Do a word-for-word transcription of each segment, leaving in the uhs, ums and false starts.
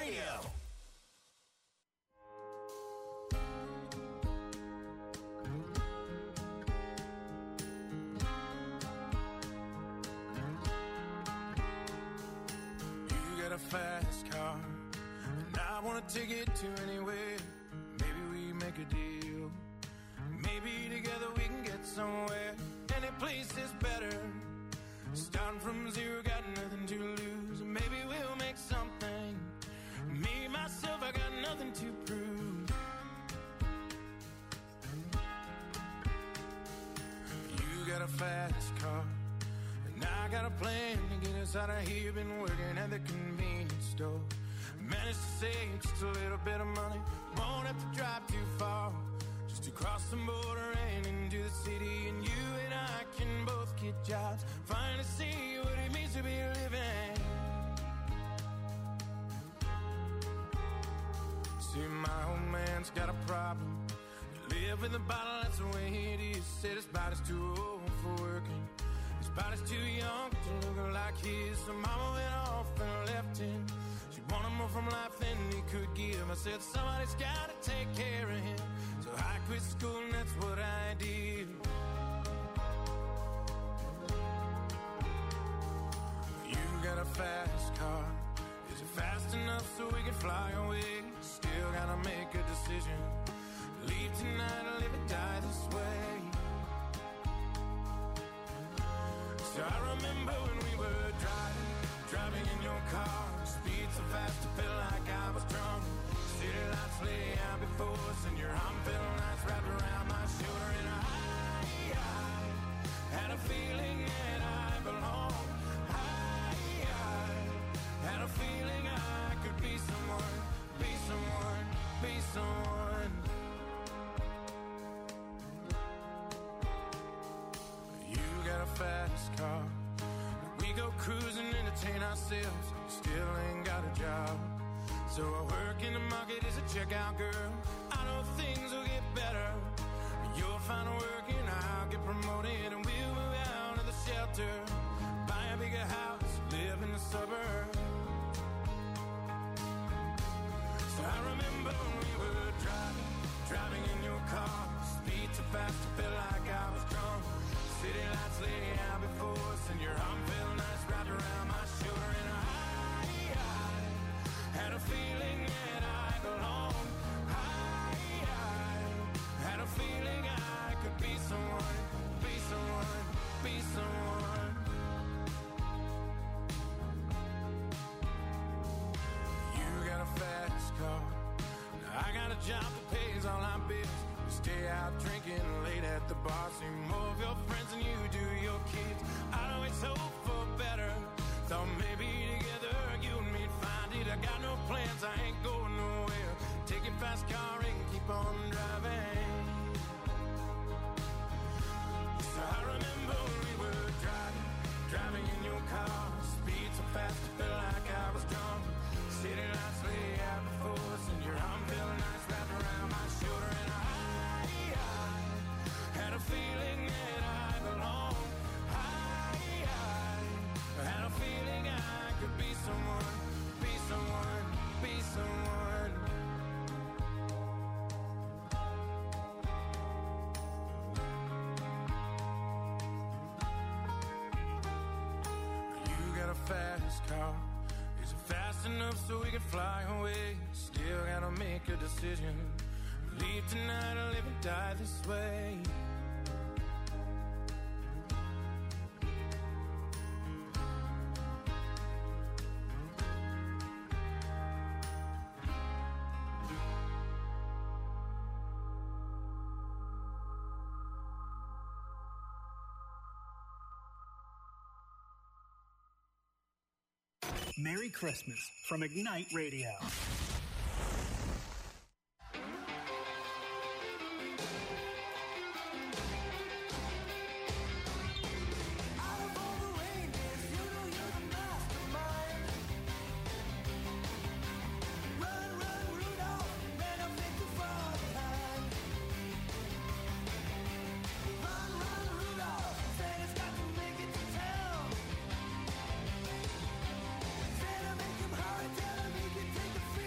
Radio. You got a fast car, and I want to take it to anywhere. Maybe we make a deal. Maybe together we can get somewhere. Any place is better. Starting from zero, got nothing to lose. Maybe we'll make something. Me, myself, I got nothing to prove. You got a fast car, and I got a plan to get us out of here. Been working at the convenience store. Managed to save just a little bit of money. Won't have to drive too far, just to cross the border and into the city. And you and I can both get jobs, finally see what it means to be living. See, my old man's got a problem. You live in the bottle, that's the way it is. Said his body's too old for working, his body's too young to look like his. So mama went off and left him. She wanted more from life than he could give. I said somebody's gotta take care of him, so I quit school and that's what I did. You got a fast car, is it fast enough so we can fly away? Still gotta make a decision, leave tonight or live or die this way. So I remember when we were driving, driving in your car, speed so fast I felt like I was drunk. City lights lay out before us, and your arm felt nice wrapped around my shoulder. And I, I had a feeling that I belonged. I, I had a feeling I could be someone, be someone, be someone. You got a fast car, we go cruising, entertain ourselves. Still ain't got a job, so I work in the market as a checkout girl. I know things will get better. You'll find work and I'll get promoted, and we'll move out of the shelter, buy a bigger house, live in the suburbs. So I remember when we were driving, driving in your car, speed so fast I felt like I was drunk. City lights lay out before us, and your arm felt nice wrapped around my shoulder. And I, I had a feeling that I belonged. I, I had a feeling I could be someone, be someone, be someone. You got a fast car, now I got a job that pays all our bills. We stay out drinking late at the bar, see more of your friends than you do your kids. I always hope for better, thought maybe together you and me'd find it. I got no plans, I ain't going nowhere. Take your fast car and keep on driving. So I remember when we were driving, driving in your car, speed so fast I felt like I was drunk. City lights lay out before us, and your arm felt nice wrapped around my shoulder. And I, I had a feeling that I belonged. I, I had a feeling I could be someone, be someone, be someone. You got a fast car, is it fast enough so we can fly away? Still gotta make a decision, leave tonight or live or die this way. Merry Christmas from Ignite Radio. Take the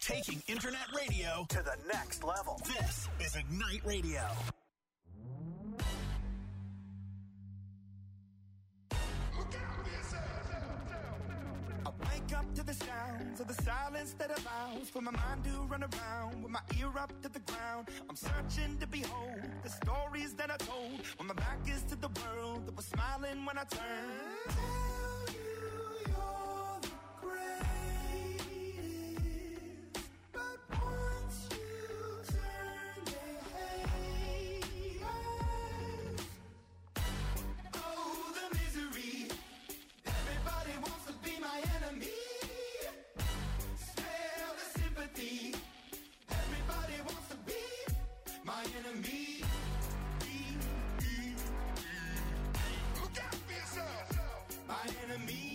Taking internet radio to the next level. This is Ignite Radio. I wake up to the sounds of the silence that allows for my mind to run around with my ear up to the ground. I'm searching to behold the stories that I told when my back is to the world that was smiling when I turned. Tell you you're the greatest, but once you turn, they hate us. Oh, the misery. Everybody wants to be my enemy. Smell the sympathy. Everybody wants to be my enemy. Look out for yourself. My enemy.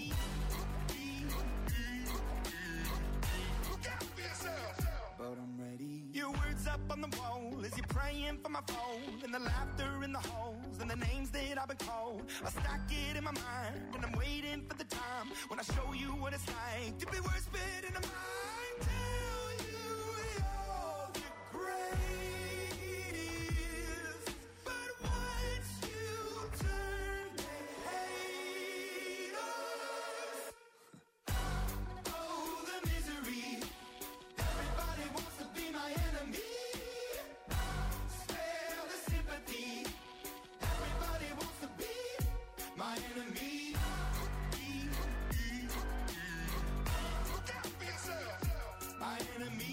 Look out for yourself. But I'm ready. Your words up on the wall as you're praying for my phone, and the laughter in the halls and the names that I've been called. I stack it in my mind and I'm waiting for the time when I show you what it's like to be worse fit in a mind. Tell you you're the greatest, but once you turn, they hate us. Oh, the misery. Everybody wants to be my enemy. Spare the sympathy. Everybody wants to be my enemy. Look out for yourself. My enemy.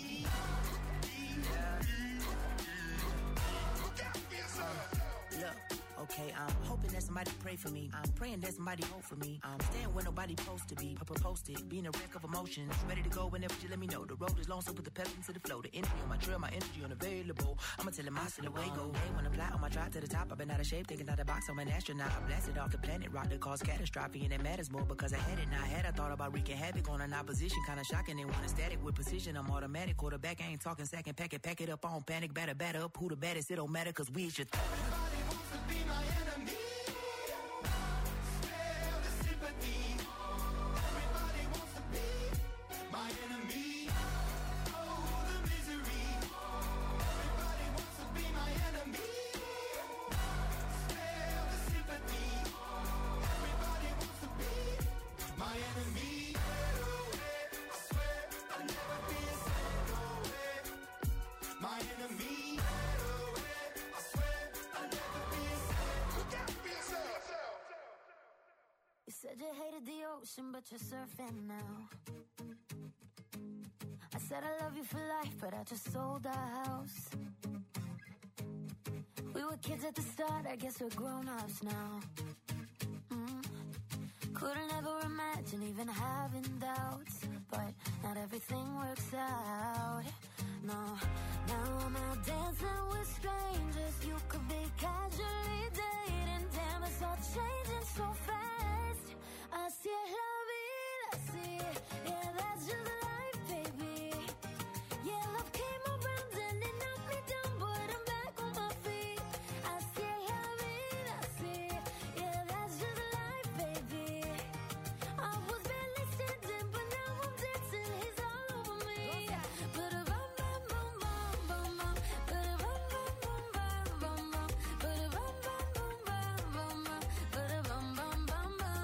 Look out for yourself. Look, okay, I'm hoping that somebody pray for me. I'm praying that somebody hope for me. I'm staying where nobody supposed to be. Posted, being a wreck of emotions. Ready to go whenever you let me know. The road is long, so put the pedal into the flow. The energy on my trail, my energy unavailable. I'ma tell him I see the way go. Hey, when I fly on my drive to the top, I've been out of shape, thinking out the box. I'm an astronaut. I blasted off the planet, rock that caused catastrophe, and it matters more because I had it. Now I had I thought about wreaking havoc on an opposition, kinda shocking. And when it's static with precision, I'm automatic. Quarterback, I ain't talking second, pack it, pack it up on panic, batter, batter up. Who the baddest? It don't matter, cause we is your th- Everybody wants to be my enemy. Spare the sympathy. Everybody wants to be my enemy. Oh, the misery. Everybody wants to be my enemy. Spare the sympathy. Everybody wants to be my enemy. I swear I'll never be a psycho. My enemy. I swear I'll never be a psycho. Look out for yourself. You said you hated the ocean, but you're surfing now. I said I love you for life, but I just sold our house. We were kids at the start, I guess we're grown-ups now. Mm. Couldn't ever imagine even having doubts, but not everything works out. No, now I'm out dancing with strangers. You could be casually dating. Damn, it's all changing so fast. Así es la vida, sí. Yeah, that's just life, baby. Yeah, love came around and it knocked me down, but I'm back on my feet. Así es la vida, sí. Yeah, that's just life, baby. I was barely standing, but now I'm dancing. He's all over me. Ba-da-bum, bum, bum, bum, bum, bum. Ba-da-bum, bum, bum, bum, bum, bum. Ba-da-bum, bum, bum, bum, bum, bum. Ba-da-bum, bum, bum, bum.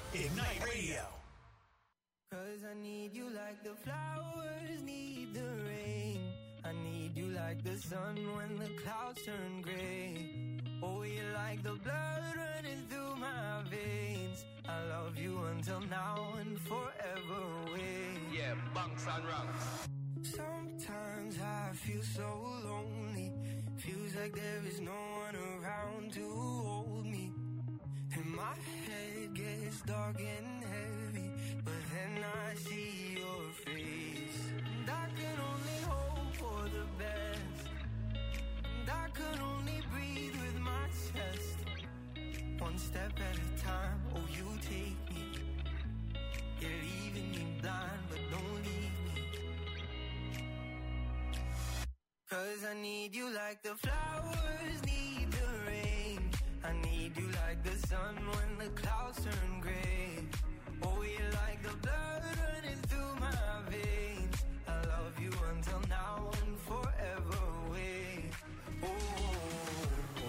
Ignite Radio. Cause I need you like the flowers need the rain. I need you like the sun when the clouds turn gray. Oh, you're like the blood running through my veins. I love you until now and forever away. Yeah, bunks and ranks. Sometimes I feel so lonely. Feels like there is no one around to hold me. And my head gets dark and heavy, but then I see your face. And I can only hope for the best. And I can only breathe with my chest. One step at a time, oh you take me. You're leaving me blind, but don't leave me. Cause I need you like the flowers need the rain. I need you like the sun when the clouds turn gray. Oh, you're like the blood running through my veins. I love you until now and forever away. Oh, oh,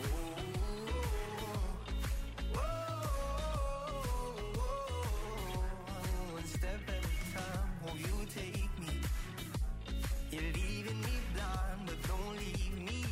oh, oh, oh, oh. One step at a time, oh, you take me. You're leaving me blind, but don't leave me.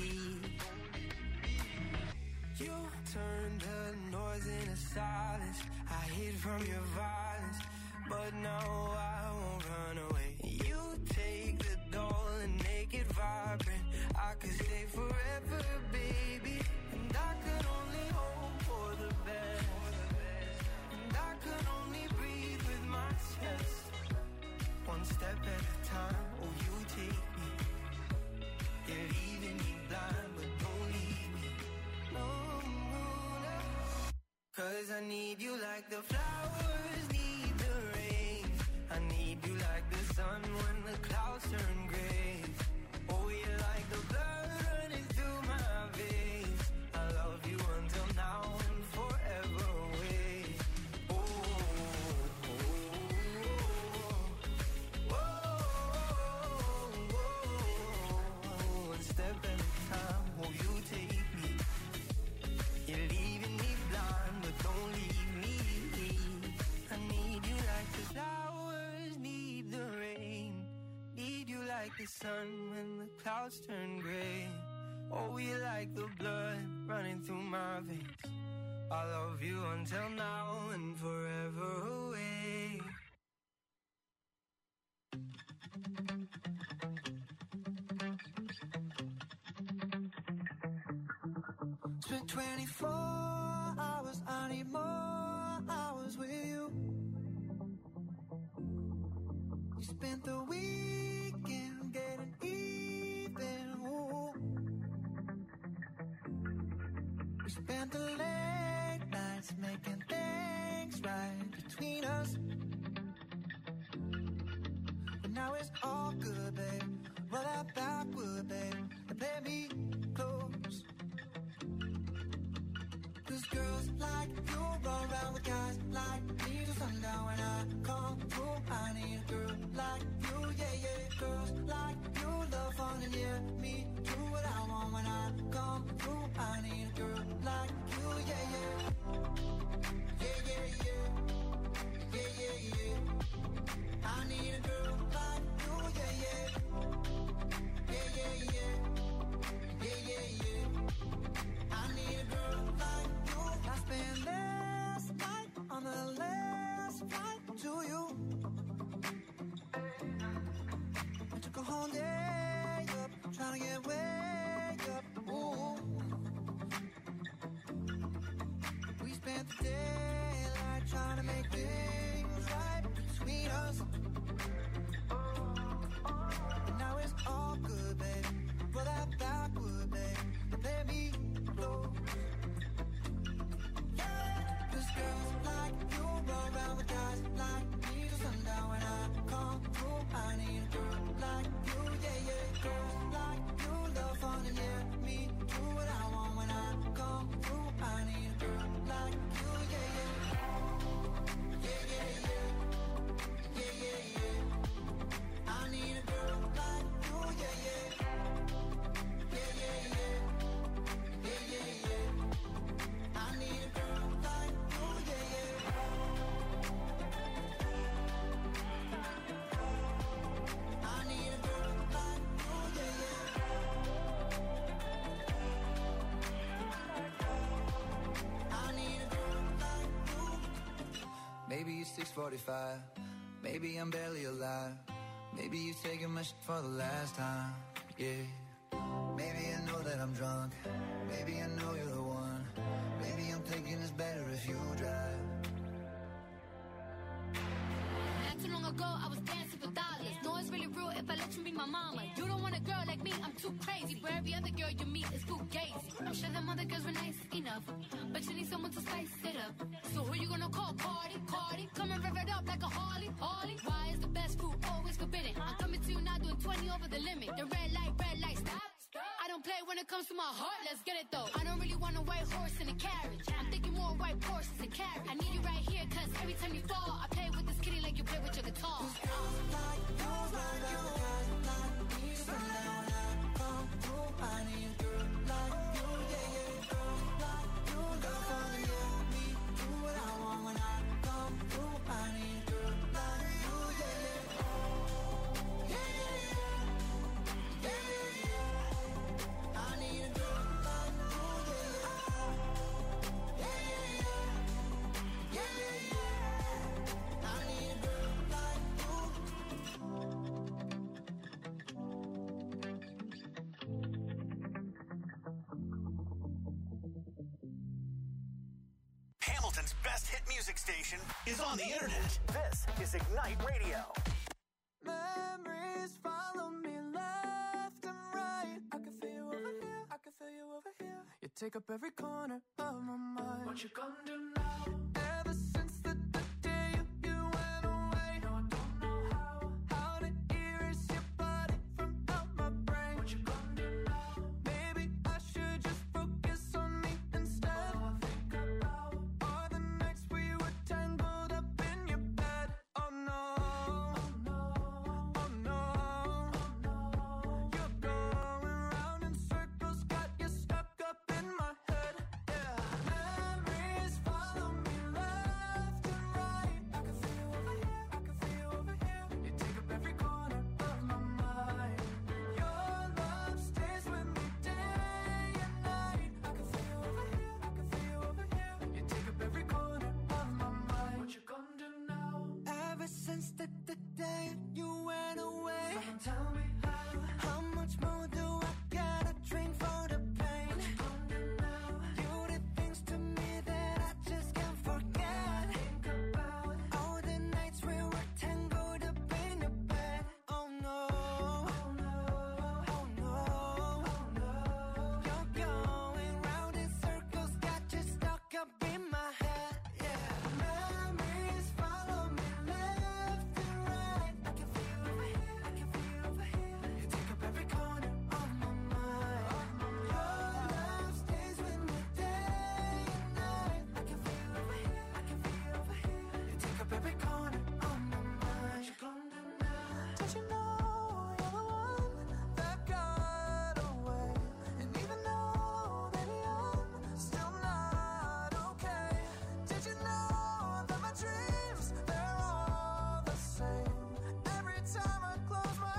You turn the noise into silence. I hid from your violence, but now I won't run away. You take the doll and make it vibrant. I could stay forever, baby. And I could only hope for the best. And I could only breathe with my chest. One step at a time, oh you take me. You're leaving me blind, but don't leave me. No, no, no. Cause I need you like the flowers need the rain. I need you like the sun when the clouds turn gray. Oh, you're like the blood running through my veins. I love you until now and forever away. Oh, oh, oh, oh, oh, oh. One step at a time, oh, you take me. You're leaving me blind, but don't leave me. I need you like the flowers need the rain. Need you like the sun when the clouds turn gray. Oh, you like the blood running through my veins. I love you until now and forever away. Spent twenty-four hours, I need more hours with you. You spent the weekend getting even, ooh. We spent the late nights making things right between us. But now it's all good, babe. Roll that backward, babe, and play me close. Cause girls like you run around with guys like me till sundown. When I come through, I need a girl like you, yeah, yeah. Girls like you love fun and yeah, me do what I want. When I come through, I need a girl like you, yeah, yeah. Yeah, yeah, yeah. Yeah, yeah, yeah. I need a girl like you, yeah, yeah. Yeah, yeah, yeah. Yeah, yeah, yeah. I need a girl like you. I spent last night on the last flight to you. I took a whole day up, trying to get way up. Ooh. We spent the daylight trying to make things right between us. But now it's all good, babe. Roll that backward, babe. Let me close. Cause girls like you run around with guys like me till sundown. When I come through, I need a girl like you, yeah, yeah. Girls like you love fun and yeah, me do what I want. When I come through, I need a girl like you, yeah, yeah. Yeah, yeah, yeah. Yeah, yeah, yeah. I need a girl like you, yeah, yeah. Yeah, yeah, yeah. Yeah, yeah, yeah. I need a girl like you, yeah, yeah. Maybe it's six forty-five. Maybe I'm barely alive. Maybe you taking my shit for the last time. Yeah. Maybe I know that I'm drunk. Maybe I know you're the one. Maybe I'm thinking it's better if you drive. Not too long ago, I was dancing for dollars. No, it's really real if I let you be my mama. You don't want a girl like me, I'm too crazy. Where every other girl you meet is fugazi. I'm sure them other girls were nice enough, but you need someone to spice it up. So who you gonna call? Cardi, Cardi. Come and rev it up like a Harley, Harley. Why is the best food always forbidden? I'm coming to you now doing twenty over the limit. The red light, red light, stop. I don't play when it comes to my heart, let's get it though. I don't really want a white horse in a carriage. I'm thinking more white horses and carriage. I need you right here, cause every time you fall, I play with this kitty like you play with your guitar. Cause girls like you, like you, guys like me. So now when I come through, I need a girl like you, yeah, yeah. Girls like you, girl, gonna let me do what I want when I come through. I need a girl like you, yeah, yeah. Yeah, yeah, yeah. Yeah, yeah, yeah. I need a girl like you, yeah, yeah. Yeah, yeah, yeah. Yeah, yeah, yeah. I need a girl like you. Hamilton's best hit music station is on the internet. This is Ignite Radio. Memories follow me left and right. I can feel you over here, I can feel you over here. You take up every corner of my mind. What you gonna do now? Ever since the, the day you, you went away, no, I don't know how, how to erase your body from out my brain. What you gonna do now? Maybe I should just focus on me instead. All I think about are the nights we were tangled up in your bed. Oh no, oh no, oh no, oh no. You're going round in circles, got you stuck up in my head. Yeah, memories follow me left and right. I can feel you over here, I can feel you over here. You take up every corner of my mind. Your love stays with me day and night. I can feel you over here, I can feel you over here. You take up every corner of my mind. What you gonna do now? Ever since the, the day you went away, someone tell me how. How much more do I gotta drink for the pain? What you gonna do now? You did things to me that I just can't forget. Think about all the nights we were tangled up in your bed. Oh no, oh no, oh no, oh no. You're going round in circles, got you stuck up in my head. Yeah, memories follow me left and right. I can feel you over here, I can feel you over here. You take up every corner of my mind. Your love stays with me day and night. I can feel you over here, I can feel you over here. You take up every corner of my mind. What you gonna do now? Did you know you're the one that got away? And even though, baby, I'm still not okay. Did you know that my dreams, they're all the same? Every time I close my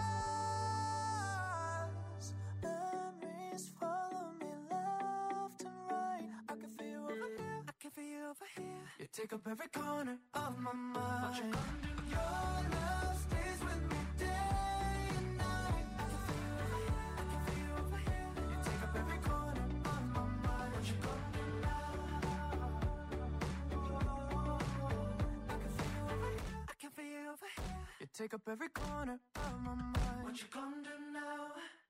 eyes, memories follow me left and right. I can feel you over here, I can feel you over here. You take up every corner of my mind. What you gonna do? Your love stays with me day and night. I can feel you over here, I can feel you over here. You take up every corner of my mind. What you gonna do now? I can feel you over here, I can feel you over here. You take up every corner of my mind. What you gonna do now?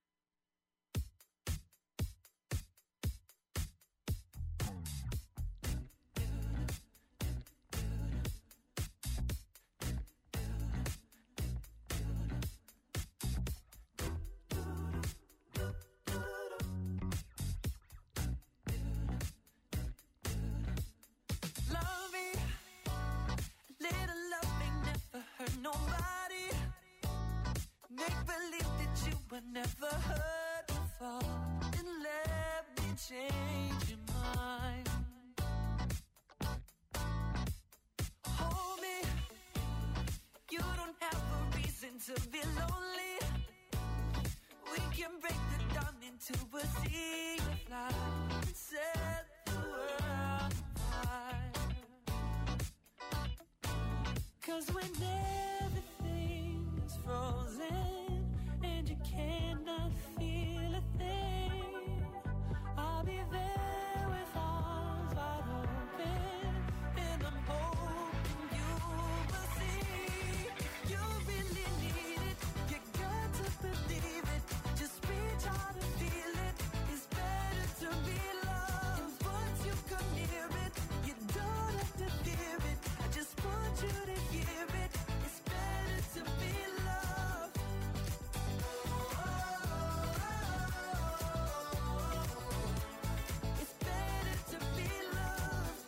Loving, little loving never hurt nobody. Make believe that you were never hurt before, and let me change your mind. Hold me, you don't have a reason to be lonely. We can break the dawn into a sea of light and set the world on fire. 'Cause when everything is frozen and you cannot feel a thing, I'll be there with arms wide open, and I'm hoping you will see. You really need it, you got to believe it. Just reach out and feel it. It's better to be loved. And once you come near it, you don't have to fear it. I just want you to hear it. It's better to be loved. It's better to be loved.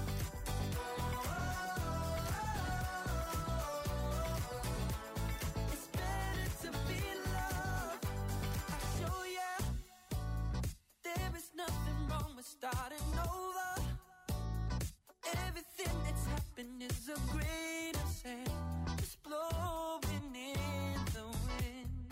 It's better to be loved. I show ya there is nothing wrong with starting over. Everything that's happened is a grain of sand just blowing in the wind.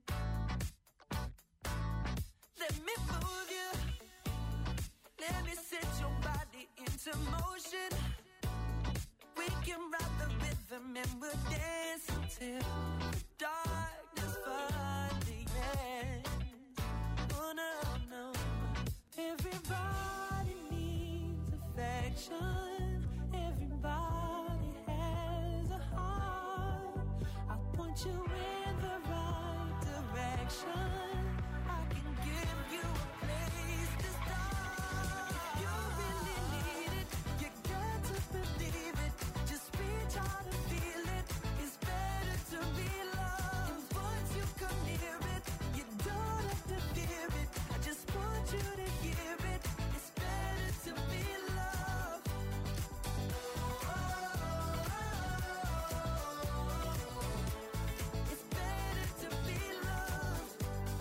Let me move you. Let me set your body into motion. We can ride the rhythm and we'll dance until the darkness finally ends. Oh no, no. Everybody needs affection. Everybody has a heart. I'll point you in the right direction. I can give you a place to start. You really need it, you got to believe it. Just reach out and feel it. It's better to be loved. And once you come near it, you don't have to fear it. I just want you to hear it. It's better to be loved. It's better to be loved.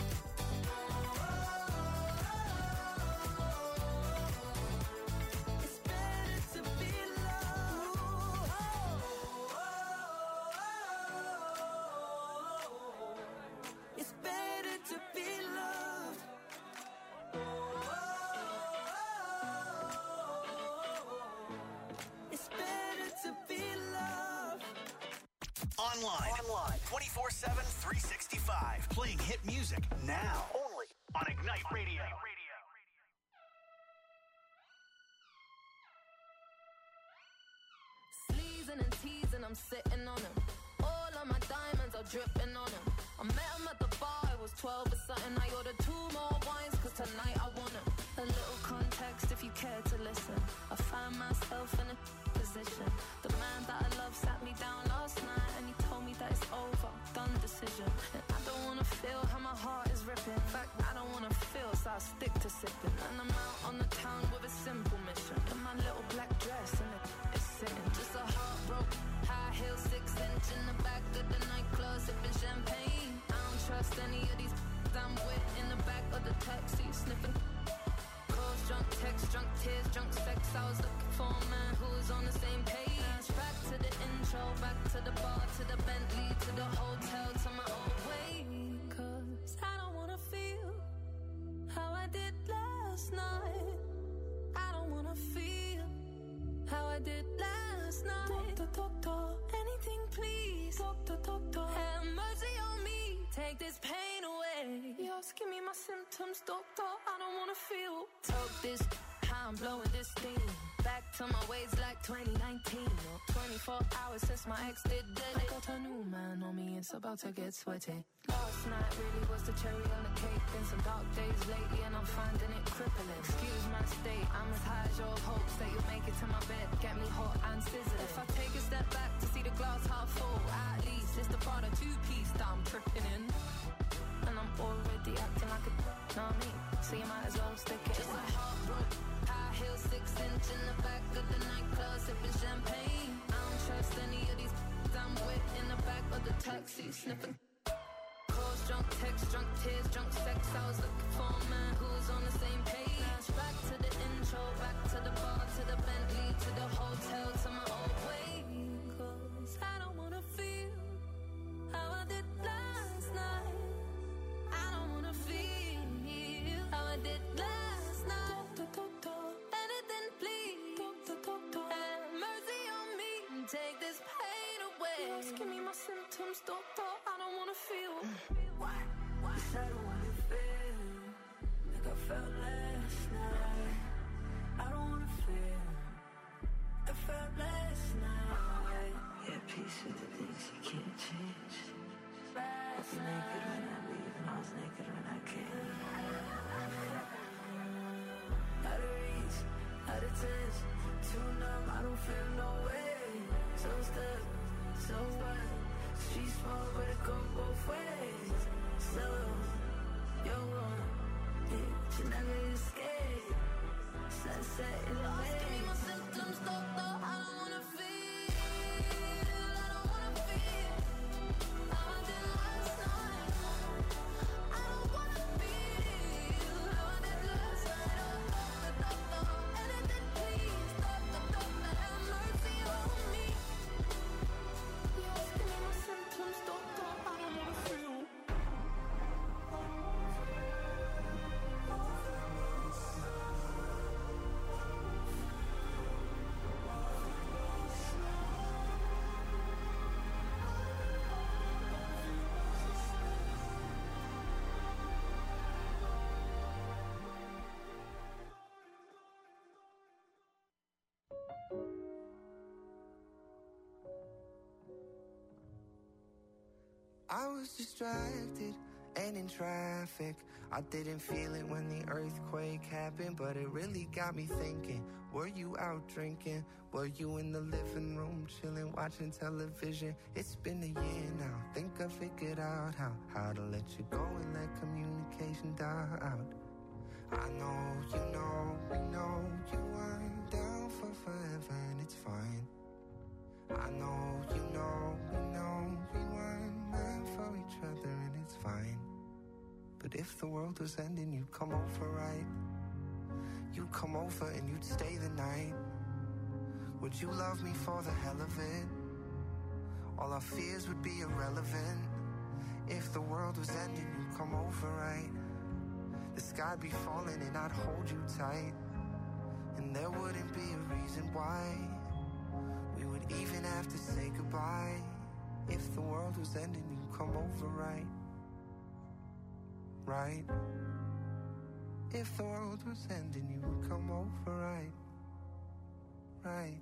It's better to be loved. It's better to be loved. It's better to be loved. Online. Online. twenty-four seven, three sixty-five. Playing hit music now. Only on Ignite Radio. Sleazing and teasing, I'm sitting on him. All of my diamonds are dripping on him. I met him at the bar, I was twelve or something. I ordered two more wines, cause tonight I want him. A little context if you care to listen. I find myself in a position. The man that I love sat me down last night and he told me that it's over, done decision. And I don't wanna feel how my heart is ripping. In fact, I don't wanna feel, so I stick to sipping. And I'm out on the town with a simple mission. In my little black dress and it's sitting. Just a heartbroken, high heel, six inch in the back of the nightclub, sipping champagne. I don't trust any of these I'm with in the back of the taxi, sniffing. Calls, drunk text, drunk tears, drunk sex. I was looking for a man who was on the same page. Back to the intro, back to the bar, to the Bentley, to the hotel, to my old way. Cause I don't wanna feel how I did last night. I don't wanna feel how I did last night. Doctor, doctor, anything please. Doctor, doctor, have mercy on me. Take this pain away. You're asking me my symptoms, doctor. I don't wanna feel. Talk this, how I'm blowing this steam. Back to my ways like twenty nineteen. Or twenty-four hours since my ex did it. I got a new man on me, it's about to get sweaty. Last night really was the cherry on the cake. Been some dark days lately and I'm finding it crippling. Excuse my state, I'm as high as your hopes that you'll make it to my bed. Get me hot and sizzling. If I take a step back to see the glass half full, at least it's the Prada two-piece that I'm tripping in. And I'm already acting like a know me, so you might as well stick it. Just a heartbroken, high heel, six inch in the back of the nightclub, sipping champagne. I don't trust any of these I'm with in the back of the taxi, sniffing. Calls, drunk text, drunk tears, drunk sex. I was looking for a man who was on the same page. Back to the intro, back to the bar, to the Bentley, to the hotel, to my old way. Cause I don't wanna feel how I did last night. I don't wanna feel how I did last night. Doctor, doctor, anything please. Doctor, doctor, have mercy on me and take this pain away. way. You're asking me my symptoms, doctor, I don't wanna feel. Why? Why? Cause I don't wanna feel like I felt last night. I don't wanna feel like I felt last night. Yeah, peace with the things you can't change. I was naked when I leave and I was naked when I came. Out of reach, out of touch, too numb, I don't feel no way. So stuck, so what? Streets small, but it go both ways. So, you're wrong, yeah, you never escape. Sunset in the way. Give me my symptoms, doctor, I don't wanna feel. I don't wanna feel how I did last night. I don't wanna feel how I did last night. Oh, doctor, doctor, anything please. Doctor, doctor, have mercy on me. You're asking me my symptoms, doctor, I don't wanna feel. I was distracted and in traffic. I didn't feel it when the earthquake happened, but it really got me thinking. Were you out drinking? Were you in the living room chilling, watching television? It's been a year now. Think I figured out how how to let you go and let communication die out. I know, you know, we know you weren't down for forever, and it's fine. I know, you know, we know we weren't meant for each other, and it's fine. But if the world was ending, you'd come over, right? You'd come over and you'd stay the night. Would you love me for the hell of it? All our fears would be irrelevant. If the world was ending, you'd come over, right? The sky'd be falling and I'd hold you tight. And there wouldn't be a reason why we would even have to say goodbye. If the world was ending, you'd come over, right? Right? If the world was ending, you would come over, right? Right?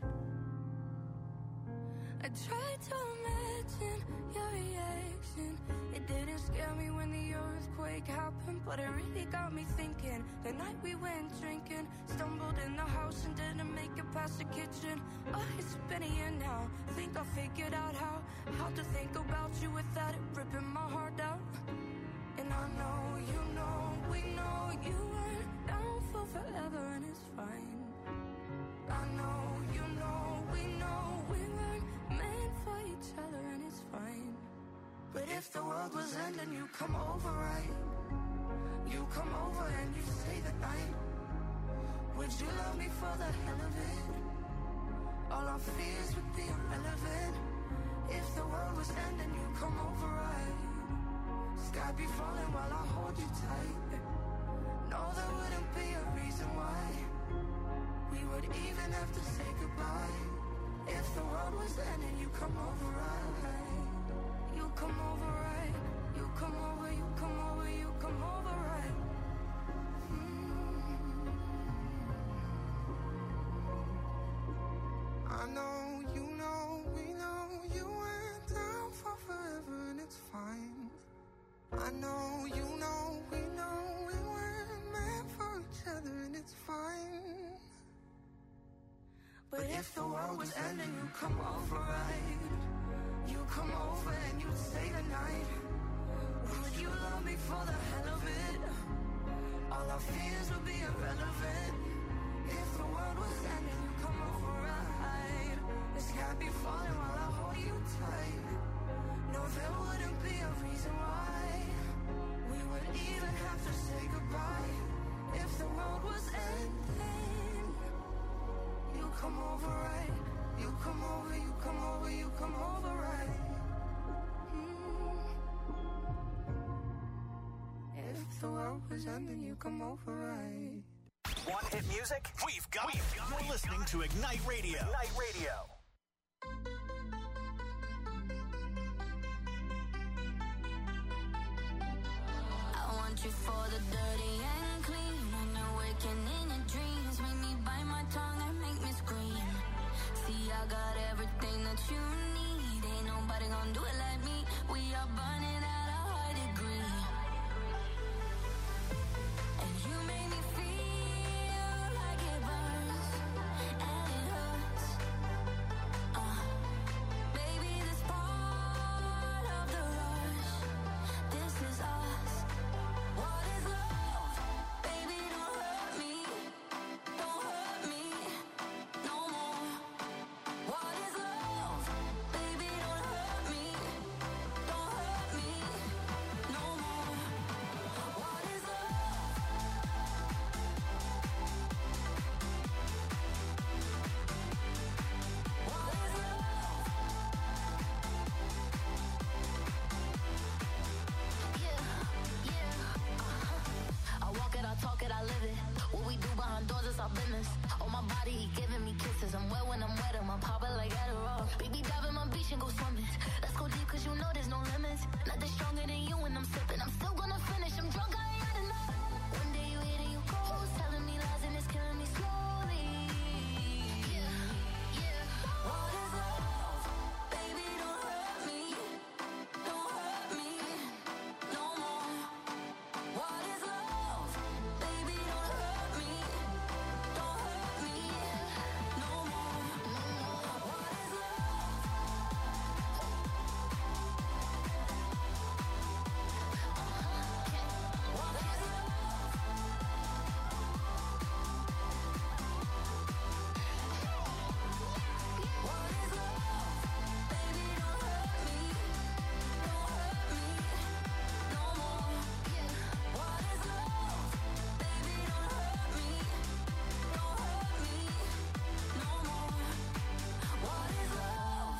I tried to imagine your reaction. It didn't scare me when the earthquake happened, but it really got me thinking. The night we went drinking, stumbled in the house and didn't make it past the kitchen. Oh, it's been a year now. Think I figured out how How to think about you without it ripping my heart out. And I know, you know, we know you weren't down for forever, and it's fine. I know, you know, we know we weren't meant for each other, and it's fine. But if the world was ending, you come over, right? You come over and you stay the night. Would you love me for the hell of it? All our fears would be irrelevant. If the world was ending, you come over, right? Sky be falling while I hold you tight. No, there wouldn't be a reason why we would even have to say goodbye. If the world was ending, you come over, right? You come over, right? You come over, you come over, you come over, right? Mm. I know, you know, we know you went down for forever, and it's fine. I know, you know, we know we weren't meant for each other, and it's fine. But if the world was ending, you come over, right? You come over and you stay the night. Would you love me for the hell of it? All our fears would be irrelevant. If the world was ending, you come over, right? The sky be falling while I hold you tight. No, there wouldn't be a reason why we would even have to say goodbye. If the world was ending, you come over, right? You come over, you come over, you come over, right? Mm. If the world was ending, you come over, right? Want hit music? We've got it. You're listening to Ignite Radio. Ignite Radio. want you for the dirty and clean. When you're waking in your dreams, make me bite my tongue and make me scream. See, I got everything that you need. Ain't nobody gonna do it like me. We are burning at a high degree. And you make me feel like it burns and it hurts. Uh, baby, this part of the rush. This is us. What is love? Baby, don't hurt me. Don't hurt me no more. What is love? Baby, don't hurt me. Don't hurt me no more. What is love? What is love? Yeah, yeah, uh-huh. I walk it, I talk it, I live it. What we do behind doors is our business. On my body, he giving me kisses. I'm wet when I'm wet, I'm popping like Adderall. Baby, dive in my beach and go swimming. Let's go deep, cause you know there's no limits. Nothing stronger than you when I'm sipping. I'm still gonna finish, I'm drunk, I ain't had enough. One day you hit and you go, telling me lies and it's killing me slowly. Yeah, yeah. What is love? Baby, don't hurt me. Don't hurt me no more. What is love? Baby, don't hurt me. Don't hurt me no more. What is love? What is love? What is love? Baby, don't hurt me. Don't hurt me no more. What is love? Baby, don't hurt me. Don't hurt me no more. What is love?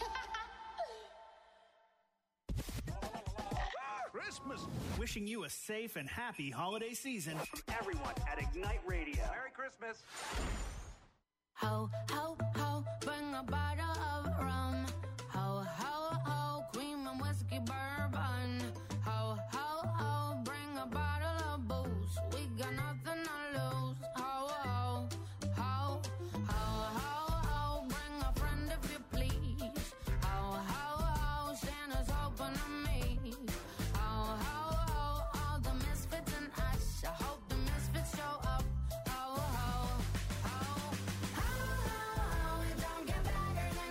Christmas. Wishing you a safe and happy holiday season from everyone at Ignite Radio. Merry Christmas. Ho, ho, ho, bring a bottle of rum. Ho, ho, ho, cream and whiskey bourbon. Ho, ho, ho, bring a bottle of booze. We got nothing to lose. Ho, ho, ho, ho, ho, ho, bring a friend if you please. Ho, ho, ho, Santa's open to me. Ho, ho, ho, all the misfits and us. I hope the misfits show up. Ho, ho, ho, ho, ho, it don't get better than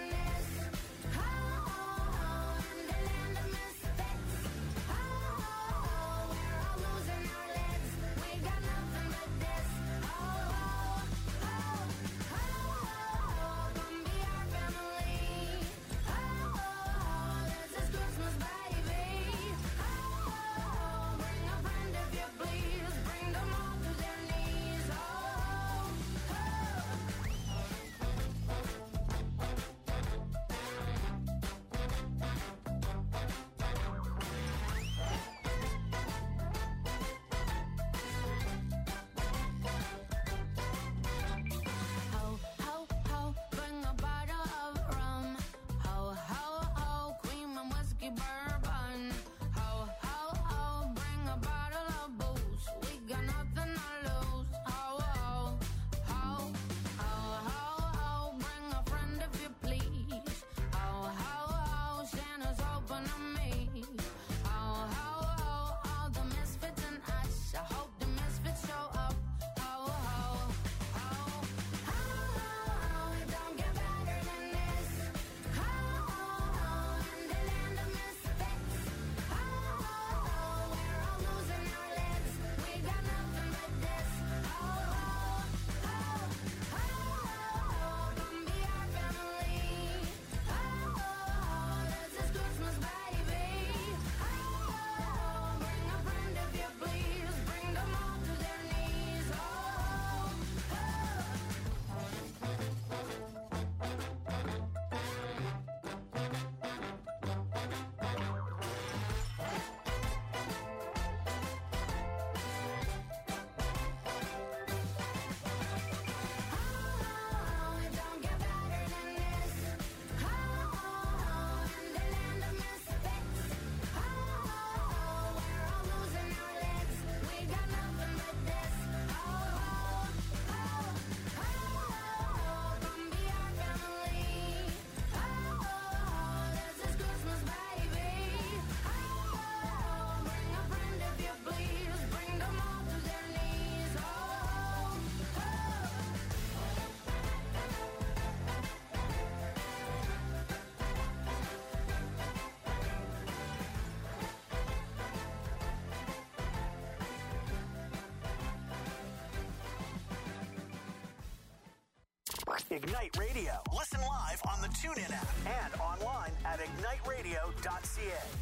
Ignite Radio. Listen live on the TuneIn app and online at ignite radio dot c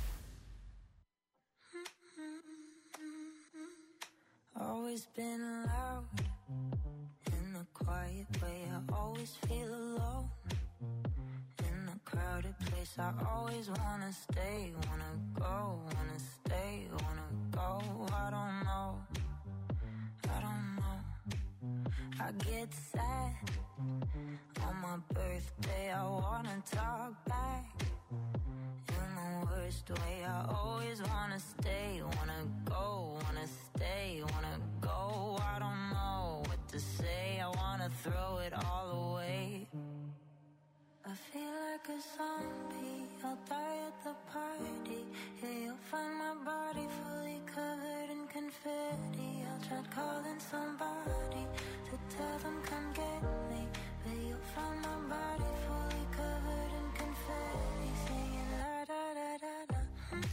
a. Always been loud in a quiet way. I always feel alone in a crowded place. I always wanna stay, wanna go, wanna stay, wanna go. I don't know, I don't know. I get sad on my birthday. I wanna talk back in the worst way. I always wanna stay, wanna go, wanna stay, wanna go. I don't know what to say. I wanna throw it all away. I feel like a zombie, I'll die at the party. Yeah, you'll find my body fully covered in confetti. I tried calling somebody to tell them come get me, but you'll find my body fully covered in confetti. Singing la da da da da.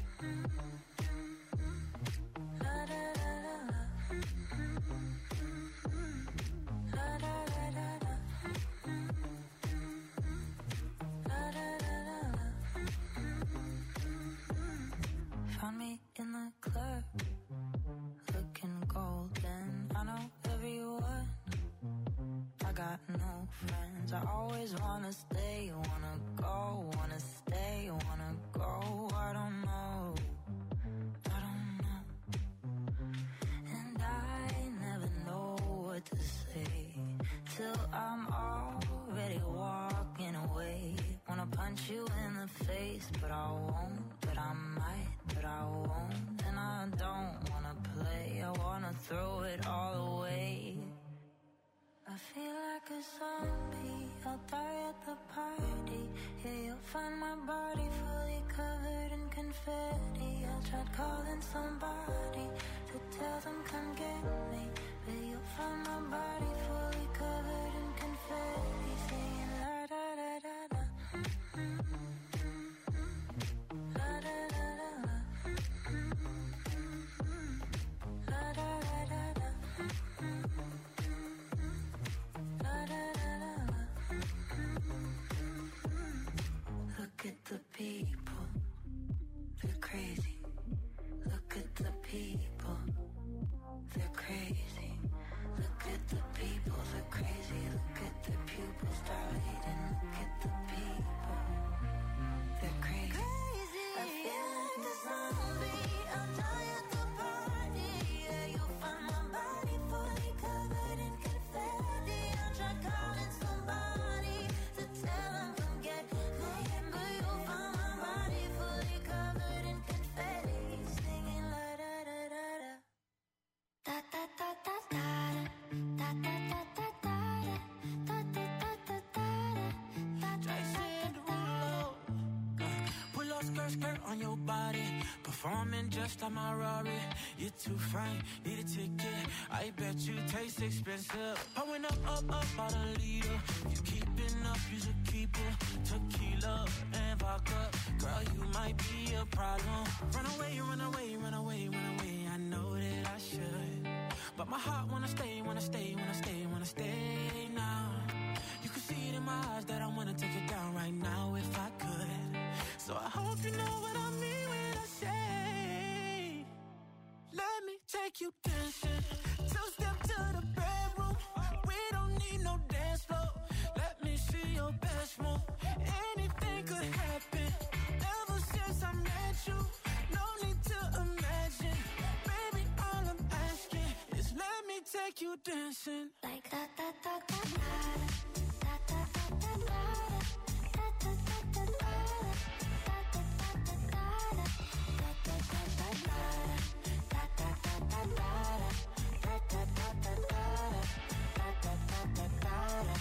La da da da da. La da da da da. Found me in the club, looking golden. I know everyone, I got no friends. I always wanna stay, wanna go, wanna stay, wanna go. I don't know, I don't know. And I never know what to say till I'm already walking away. Wanna punch you in the face, but I won't, but I might, but I won't. And I don't wanna play, I wanna throw it all away. I feel like a zombie, I'll die at the party. Yeah, you'll find my body fully covered in confetti. I tried calling somebody to tell them come get me, but you'll find my body fully covered in confetti. Singing la da da da da. La da da da da. La da da da da. La da da da da. Look at the people, they're crazy. Look at the people, they're crazy. Look at the people, they're crazy. Look at the pupils dilating. Look at the people, they're crazy. I feel like a zombie, I'll die at the party. Yeah, you'll find my body fully covered in confetti. I tried calling somebody to tell them come get me, but you'll find my body fully covered in confetti. Singing la da da da da. Da da da da da. Da da da da da. Da da da da da. Jason Derulo. Pull up skirt, skirt on your body. Performing just like my Rari. You're too fine, need a ticket. I bet you taste expensive. I went up, up, up, about a liter. You keeping up, you should keep it. Tequila and vodka. Girl, you might be a problem. Run away, run away, run away, run away. I know that I should, but my heart wanna stay, wanna stay, wanna stay, wanna stay now. You can see it in my eyes that I wanna take it down right now if I could. So I hope you know what I mean when I say, let me take you dancing. Two step to the bedroom. We don't need no dance floor. Let me see your best move. Anything could happen. Ever since I met you, no need to imagine. Baby, all I'm asking is let me take you dancing. Like da da da da da. Da da da da da. Da da da da da. Da da da da da. Da da da da da. Da da da da da. Da da da da da. Da da da da da.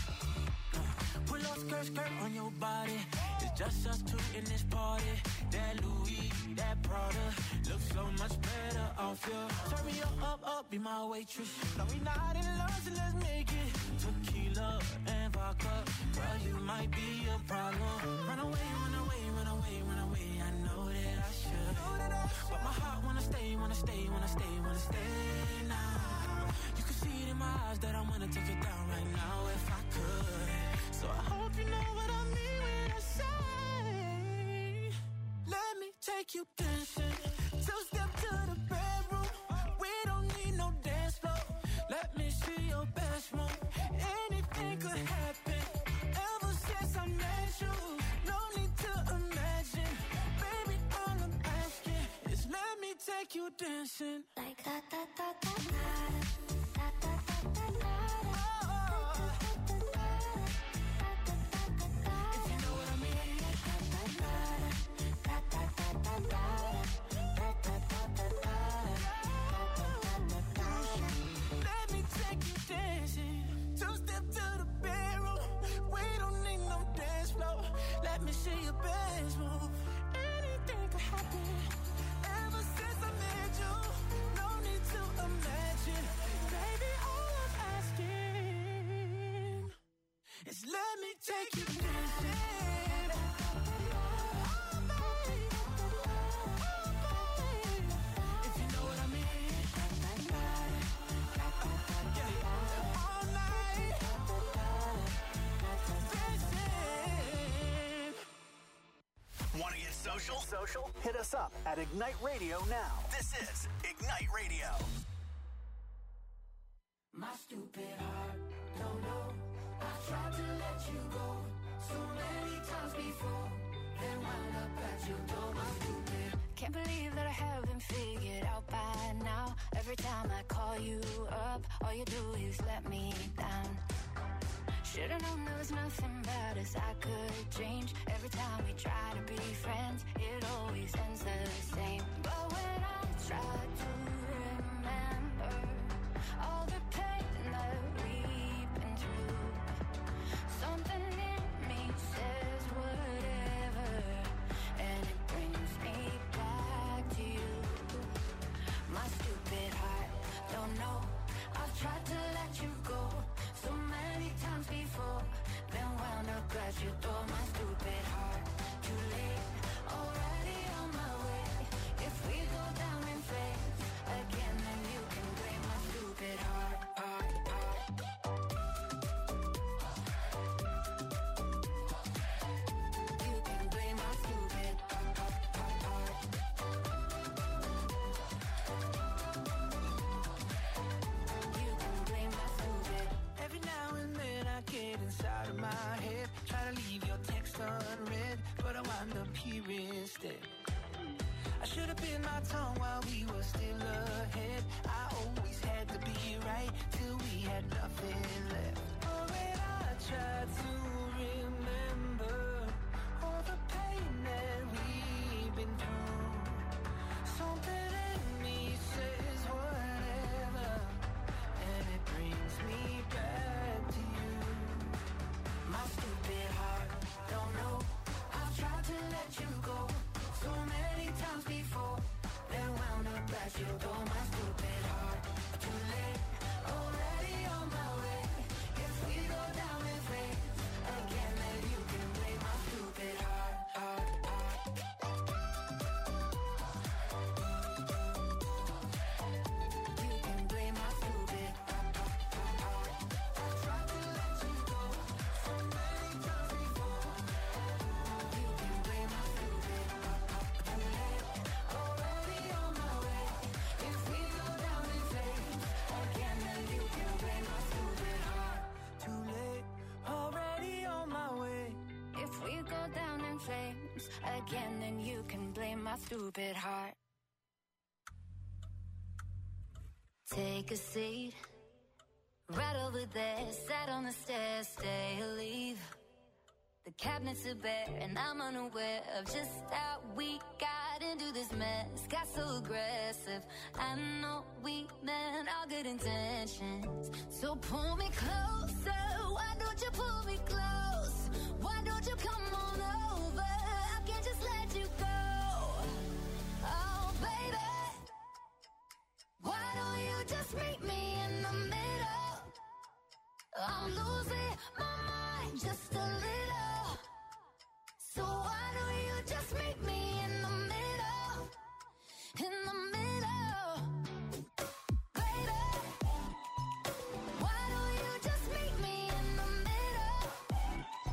Pull up skirt, skirt on your body. It's just us two in this party. That Louis, that Prada looks so much better off you. Turn me up, up, up, be my waitress. No, we not in love, so let's make it. Tequila and vodka. Girl, you might be a problem. Run away, run away, run away, run away. I know that I should, but my heart wanna stay, wanna stay, wanna stay, wanna stay now. You can see it in my eyes that I wanna take it down right now if I could. I hope you know what I mean when I say, let me take you dancing. Two step to the bedroom. We don't need no dance floor. Let me see your best move. Anything could happen. Ever since I met you, no need to imagine. Baby, all I'm asking is let me take you dancing. Like da da da da da da da da da da. If you know what I mean. Let me take you dancing. Two step to the bedroom. We don't need no dance floor. Let me see your best move. Anything could happen. Ever since I met you, no need to imagine. Baby, all I'm asking is let me take you dancing. If you know what I mean. Yeah. All night. Dancing. Want to get social? Social? Hit us up at Ignite Radio now. This is Ignite Radio. My stupid heart, don't know. I've tried to let you go so many times before. Then wound up at your door, my stupid. Can't believe that I haven't figured out by now. Every time I call you up, all you do is let me down. Should've known there was nothing about us I could change. Every time we try to be friends, it always ends the same. But when I try to remember all the pain that we've been through, something in me says whatever, and it brings me back to you. My stupid heart, don't know. I've tried to let you go so many times before, then wound up at your door. My stupid heart, too late, already on my way. If we go down in flames again, then you can blame my stupid heart, heart, heart. You can blame my stupid heart, heart, heart. You can blame my stupid. Every now and then I get inside of my head, try to leave your text unread, but I wind up here instead. I should have been my tongue while we were still ahead. I always had to be right till we had nothing left. Oh, when I tried to remember all the pain that we've been through, something in me says whatever, and it brings me back to you. My stupid heart, don't know. I've tried to let you go so many times before, then wound up at your door. My stupid heart, too late, already on my way. If we go down in flames again, then you can blame my stupid heart, heart, heart. You can blame my stupid heart, heart, heart. I've tried to let you go so many times before. You can blame my stupid heart, heart. Too late, already on my way. If we go down in flames again, then you can blame my stupid heart. Too late, already on my way. If we go down in flames again, then you can blame my stupid heart. Take a seat, right over there, sat on the stairs, stay or leave. The cabinets are bare and I'm unaware of just how we got into this mess. Got so aggressive, I know we meant all good intentions. So pull me closer, why don't you pull me close? Why don't you come on over? I can't just let you go. Oh baby, why don't you just meet me in the middle? I'm losing my mind just a little. So why don't you just meet me in the middle? In the middle, baby. Why don't you just meet me in the middle?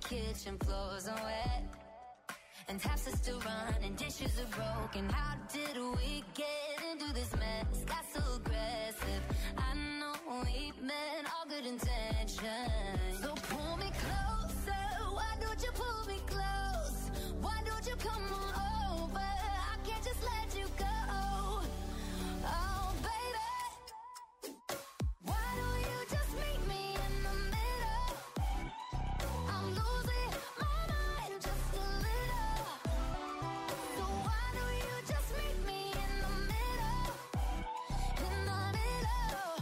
kitchen floors are wet, and taps are still running, dishes are broken. How did we get into this mess? That's so aggressive. I know we meant all good intentions. So pull me closer. Why don't you pull me close? Why don't you come on over? I can't just let you go. Oh, baby. Why don't you just meet me in the middle? I'm losing my mind just a little. So why don't you just meet me in the middle? In the middle.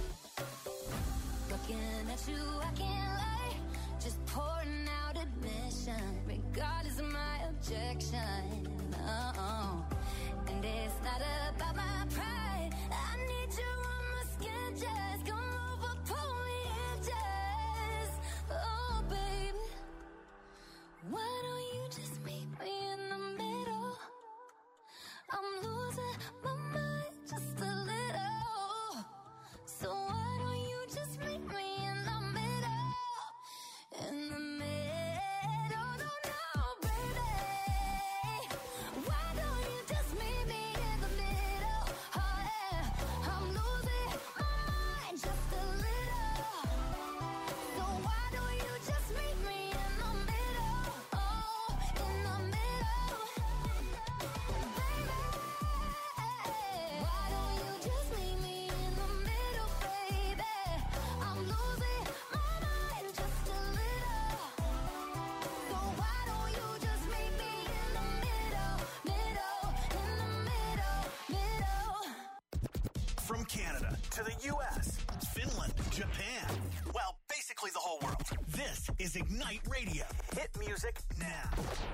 Looking at you, I can't lie. Just pouring out admission, regardless of my objection. Oh, and it's not about my pride. I need you on my skin, just come over, pull me in, just. Oh, baby, why don't you just meet me in the middle? I'm losing my mind just a little. So why don't you just meet me in the middle? In the middle, no, no, baby. Why don't you just meet me in the middle? Oh, yeah. I'm losing my mind just a little. So why don't you just meet me in the middle? Oh, in the middle. Baby, why don't you just meet me in the middle, baby? I'm losing my mind just a little. So why don't you just meet me in the middle, middle, in the middle, middle. From Canada to the U S, Finland, Japan, well, basically the whole world. This is Ignite Radio. Hit music now.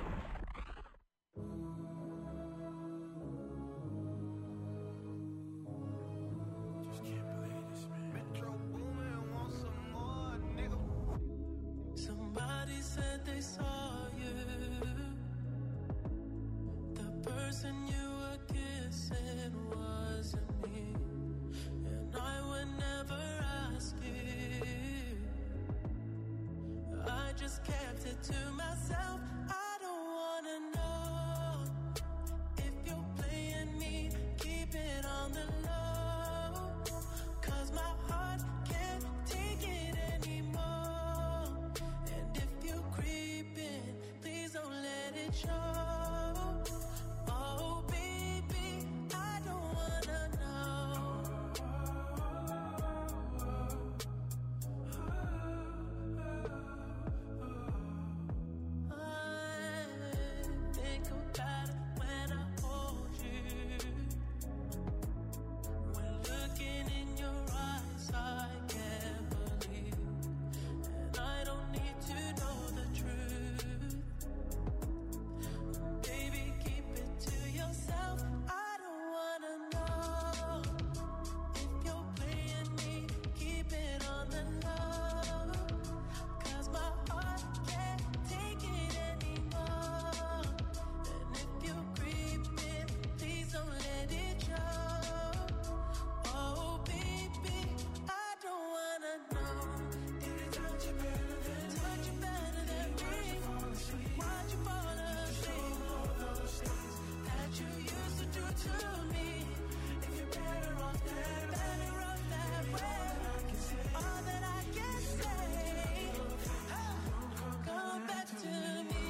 Just can't believe this, man. Metro Boomin, want some more, nigga. Somebody said they saw you. The person you were kissing wasn't me. And I would never ask you. I just kept it to myself. I don't wanna know if you're playing me. Keep it on the low. 'Cause my heart can't take it anymore. And if you're creeping, please don't let it show. Oh, baby, I don't wanna know. I think about it when I hold you. When looking in your eyes, I can't believe. And I don't need to know the truth. Baby, keep it to yourself. I don't wanna know if you're playing me. Keep it on the low. 'Cause my heart can't take it anymore. And if you're creeping, please don't let it show. Oh, baby, I don't wanna know. Did it touch you better than me? Touch you better than me? Why'd you fall asleep? All those things that you used to do to me. If you're better off that, better off that way. All that I can say, come back to me.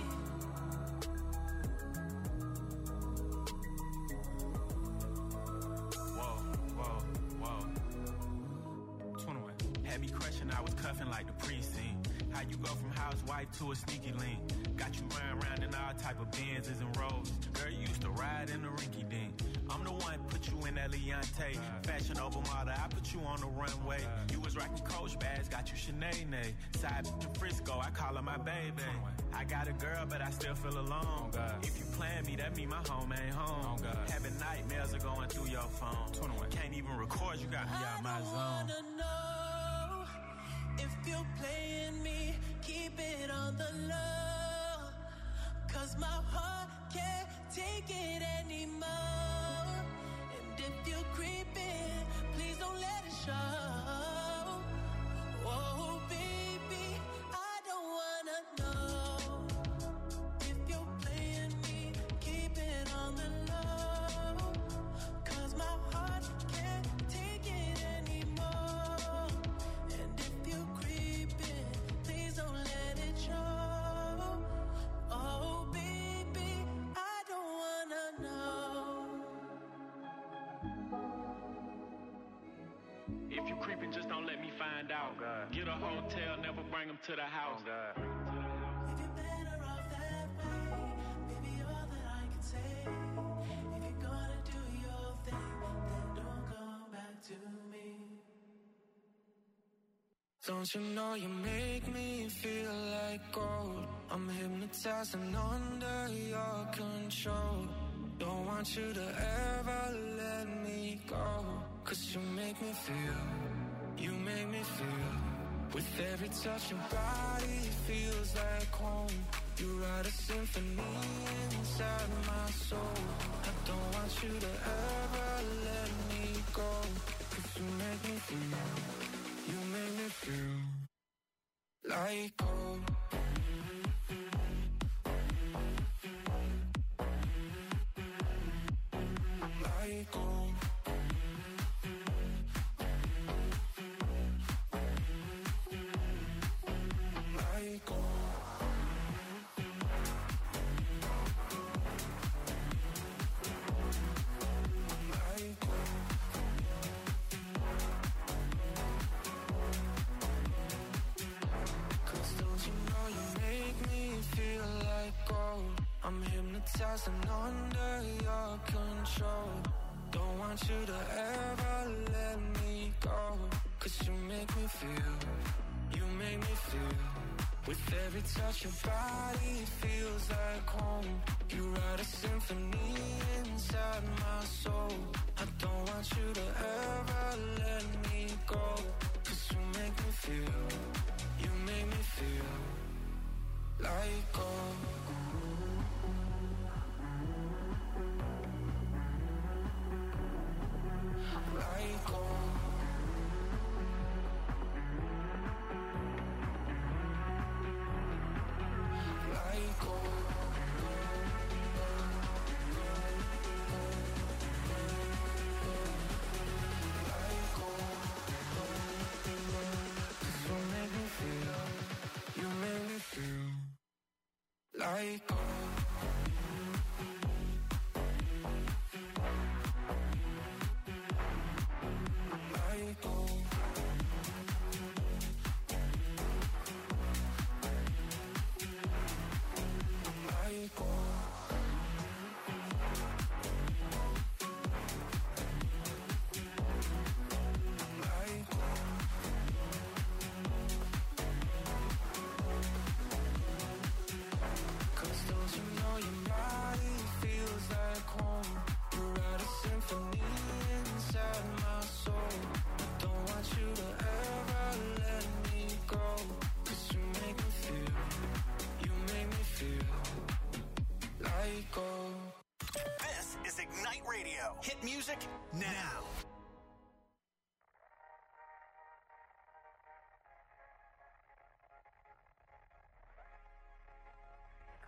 Whoa, whoa, whoa. twenty-one. Had me crushing, I was cuffing like the precinct. How you go from housewife to a sneaky link? Got you running around in all type of Benzes and Rolls. Girl, you used to ride in the rinky dink. I'm the one put you in that Leontay. Fashion over model, I put you on the runway. You was rocking Coach bags, got you Sinead. Side to Frisco, I call her my baby. I got a girl, but I still feel alone. If you plan me, that mean my home ain't home. Having nightmares are going through your phone. Can't even record, you got me out my I zone. wanna know if you're playing me. Keep it on the low. 'Cause my heart can't take it anymore. And if you're creeping, please don't let it show. Oh, baby, I don't wanna know. If you creeping, just don't let me find out. Oh, get a hotel, never bring them to the house. Oh, God. If you're better off that way, maybe all that I can say. If you're gonna do your thing, then don't come back to me. Don't you know you make me feel like gold? I'm hypnotized and under your control. Don't want you to ever let me go. Cause you make me feel, you make me feel. With every touch your body feels like home. You write a symphony inside my soul. I don't want you to ever let me go. Cause you make me feel, you make me feel like gold. Like gold. Like gold. Like gold. Cause don't you know you make me feel like gold? I'm hypnotized and under your control. Don't want you to ever let me go. Cause you make me feel, you make me feel. With every touch your body feels like home. You write a symphony inside my soul. I don't want you to ever let me go. Cause you make me feel, you make me feel like gold. Like gold. Like gold. Like gold. You make me feel, you make me feel like gold. Like gold. Like gold. Like gold. Cause don't you know your body feels like home? You write a symphony inside my soul. I don't want you to ever let me go. Cause you make me feel, you make me feel like gold. This is Ignite Radio. Hit music now.